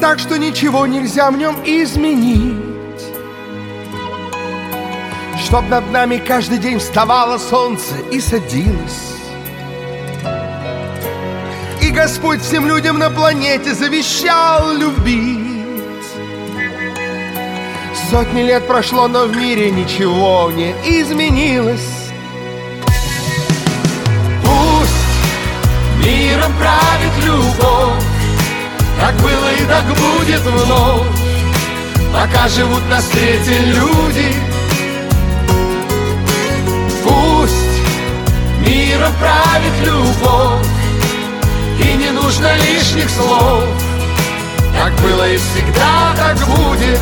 так, что ничего нельзя в нем изменить. Чтоб над нами каждый день вставало солнце и садилось. И Господь всем людям на планете завещал любить. Сотни лет прошло, но в мире ничего не изменилось. Пусть миром правит любовь, так было и так будет вновь, пока живут на свете люди. Пусть миром правит любовь, и не нужно лишних слов. Так было и всегда так будет.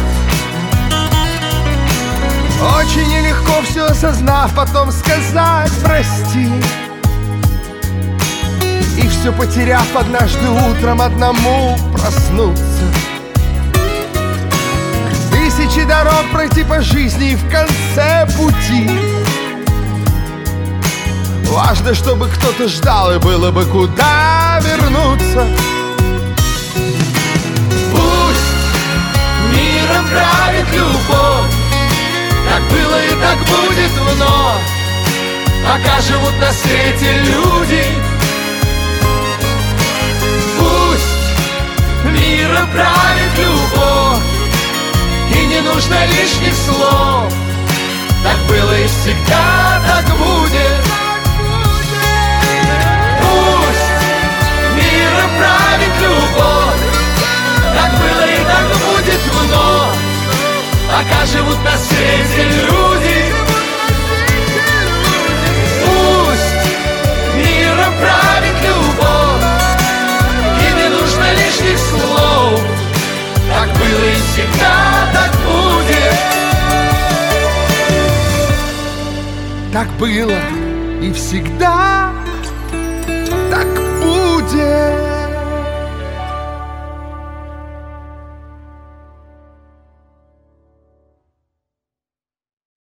Очень нелегко все осознав, потом сказать прости. И все потеряв, однажды утром одному проснуться. Тысячи дорог пройти по жизни, и в конце пути важно, чтобы кто-то ждал, и было бы куда вернуться. Пусть миром правит любовь, так было и так будет вновь, пока живут на свете люди. Пусть миром правит любовь, и не нужно лишних слов. Так было и всегда так будет. Правит любовь, так было и так будет вновь, пока живут на свете люди. Пусть миром правит любовь, и не нужно лишних слов. Так было и всегда так будет. Так было и всегда